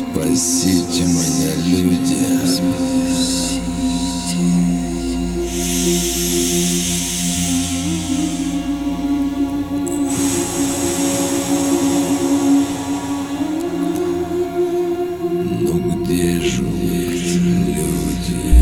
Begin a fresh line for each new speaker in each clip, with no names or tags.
Спасите меня, люди. Ну где же вы, люди?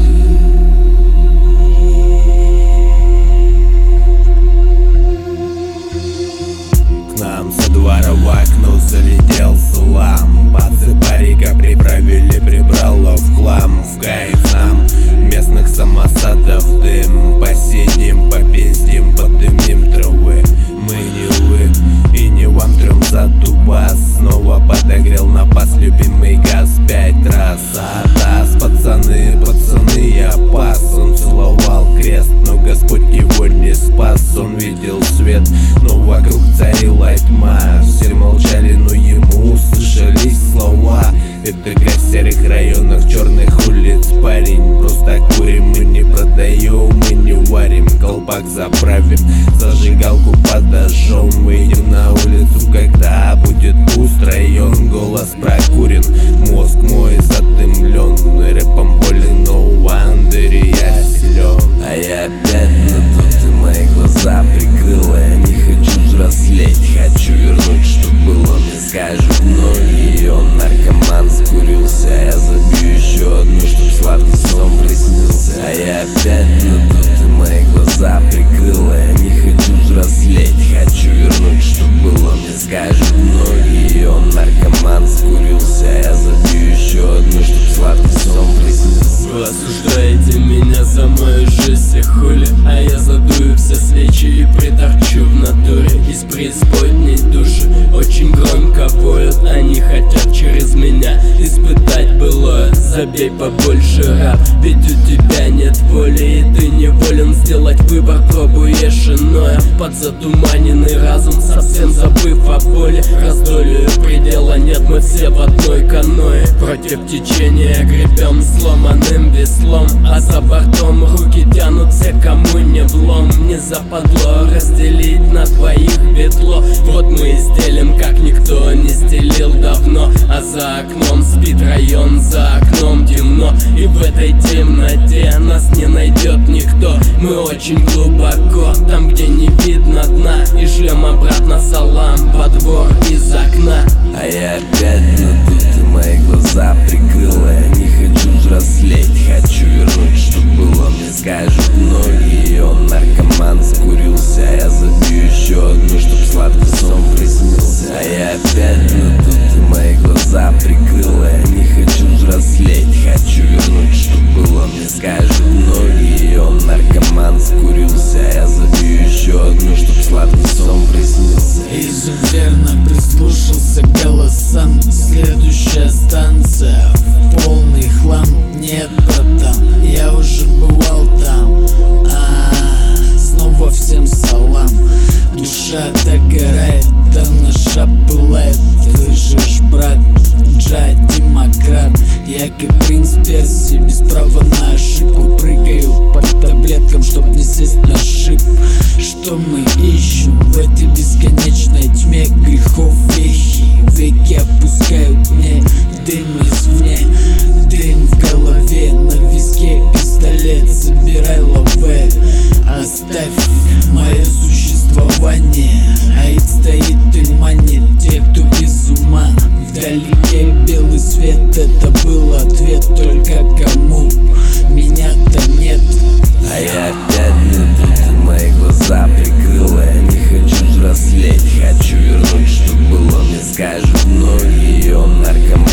К нам со двора в окно залетел слам. Пацы парика приправили, прибрало в хлам. В кайф нам местных самосадов дым. Посидим, попиздим, подымим травы. Мы не вы и не вам трем за тубас. Снова подогрел на пас любимый газ 5 раз. Атас, пацаны, я пас. Он целовал крест, но Господь его не спас. Он видел свет, но вокруг царила тьма. Все молчали, но ему слышались слова. Это в серых районах черных улиц, парень. Просто курим, мы не продаем, мы не варим. Колпак заправим, зажигалку подожжем. Выйдем на улицу, когда будет пуст район. Голос прокурен, мозг мой задымлен. Рэпом болен, но в андере я силен.
А я опять на тут, и мои глаза прикрыла. Я не хочу взрослеть, хочу вернуть, что было. Мне скажут многие, он наркоман скурился. Я забью еще одну, чтоб сладкий сон приснился. А я опять на тут, и мои глаза прикрыла. Я не хочу взрослеть, хочу вернуть, что было. Мне скажут многие, он наркоман скурился. Я забью еще одну, чтоб сладкий сон приснился.
Вы осуждаете меня за мою жизнь, хули, а я задую все свечи и приторчу в натуре. Из преисподней души очень громко поют. Они хотят через меня испытать былое. Забей побольше раб, ведь у тебя нет воли, и ты не волен сделать выбор, пробуешь иное. Под затуманенный разум, совсем забыв о боли. Раздолью предела нет, мы все в одной каное. Против течения гребем сломанным веслом, а за бортом руки тянутся, кому не влом. Не западло разделить на двоих ветло. Вот мы стелим, как никто не стелил давно. А за окном спит район, за окном темно. И в этой темноте нас не найдет никто. Мы очень глубоко, там где не видно дна. И шлем обратно салам во двор из окна.
А я опять на тут, и мои глаза прикрыла. Я не хочу взрослеть, хочу вернуть, что было. Мне скажут многие, он наркоман скурился. Я забью еще одну, чтоб сладкий сон приснился. А я опять на тут, и мои глаза прикрыла. Я не хочу взрослеть, хочу вернуть, что было. Мне скажут многие, он наркоман скурился. Я забью еще одну, чтоб сладкий сон приснился.
Изуверно прислушался к голосам. Следующая станция в полный хлам. Нет, братан, я уже бывал там. Снова всем салам. Душа догорает, да наша пылает. Ты же ж брат, Джа, демократ. Я как принц Перси, без права на ошибку. Прыгаю по таблеткам, чтоб не сесть на шип. Что мы ищем в этой бесконечной тьме? Грехов вехи, веки опускают мне дым извне. Дым в голове, на виске пистолет. Собирай лаве, оставь мое существование. Аид стоит, и манит тех, кто без ума. Вдалеке белый свет, это был ответ. Только кому? Меня-то нет.
А я опять на тут, и мои глаза прикрыла. Я не хочу взрослеть, хочу вернуть, что было. Мне скажут многие, он наркоман